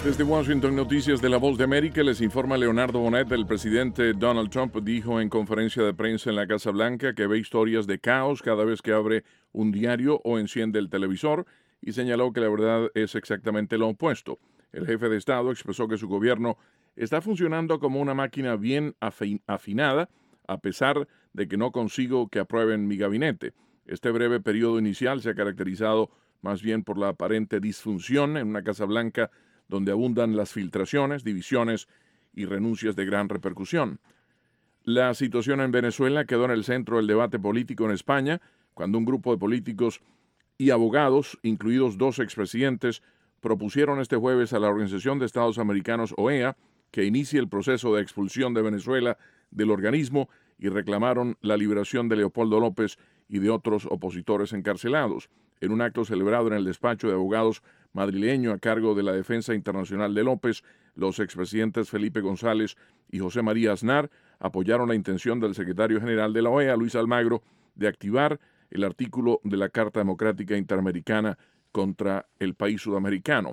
Desde Washington, Noticias de la Voz de América, les informa Leonardo Bonet. El presidente Donald Trump dijo en conferencia de prensa en la Casa Blanca que ve historias de caos cada vez que abre un diario o enciende el televisor y señaló que la verdad es exactamente lo opuesto. El jefe de Estado expresó que su gobierno está funcionando como una máquina bien afinada, a pesar de que no consigo que aprueben mi gabinete. Este breve periodo inicial se ha caracterizado más bien por la aparente disfunción en una Casa Blanca donde abundan las filtraciones, divisiones y renuncias de gran repercusión. La situación en Venezuela quedó en el centro del debate político en España, cuando un grupo de políticos y abogados, incluidos 2 expresidentes, propusieron este jueves a la Organización de Estados Americanos, OEA, que inicie el proceso de expulsión de Venezuela del organismo y reclamaron la liberación de Leopoldo López y de otros opositores encarcelados. En un acto celebrado en el despacho de abogados madrileño a cargo de la Defensa Internacional de López, los expresidentes Felipe González y José María Aznar apoyaron la intención del secretario general de la OEA, Luis Almagro, de activar el artículo de la Carta Democrática Interamericana contra el país sudamericano.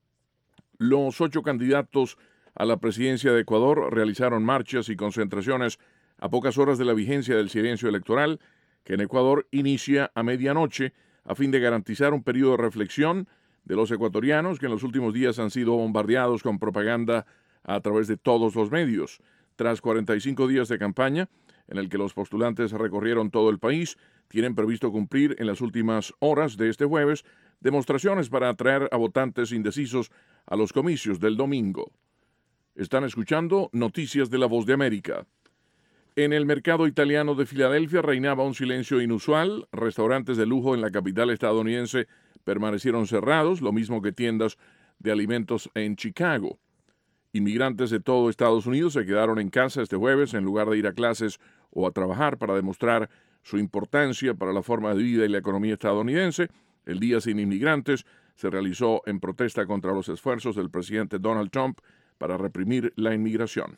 Los 8 candidatos a la presidencia de Ecuador realizaron marchas y concentraciones a pocas horas de la vigencia del silencio electoral, que en Ecuador inicia a medianoche, a fin de garantizar un periodo de reflexión de los ecuatorianos que en los últimos días han sido bombardeados con propaganda a través de todos los medios. Tras 45 días de campaña, en el que los postulantes recorrieron todo el país, tienen previsto cumplir en las últimas horas de este jueves demostraciones para atraer a votantes indecisos a los comicios del domingo. Están escuchando Noticias de la Voz de América. En el mercado italiano de Filadelfia reinaba un silencio inusual. Restaurantes de lujo en la capital estadounidense permanecieron cerrados, lo mismo que tiendas de alimentos en Chicago. Inmigrantes de todo Estados Unidos se quedaron en casa este jueves en lugar de ir a clases o a trabajar para demostrar su importancia para la forma de vida y la economía estadounidense. El Día Sin Inmigrantes se realizó en protesta contra los esfuerzos del presidente Donald Trump para reprimir la inmigración.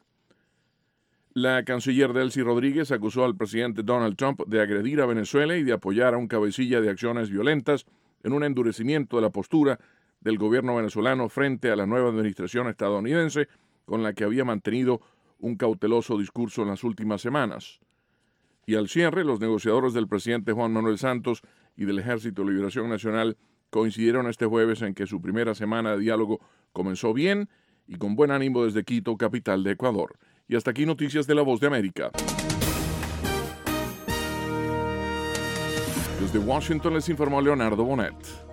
La canciller Delcy Rodríguez acusó al presidente Donald Trump de agredir a Venezuela y de apoyar a un cabecilla de acciones violentas en un endurecimiento de la postura del gobierno venezolano frente a la nueva administración estadounidense, con la que había mantenido un cauteloso discurso en las últimas semanas. Y al cierre, los negociadores del presidente Juan Manuel Santos y del Ejército de Liberación Nacional coincidieron este jueves en que su primera semana de diálogo comenzó bien y con buen ánimo desde Quito, capital de Ecuador. Y hasta aquí Noticias de la Voz de América. Desde Washington les informó Leonardo Bonet.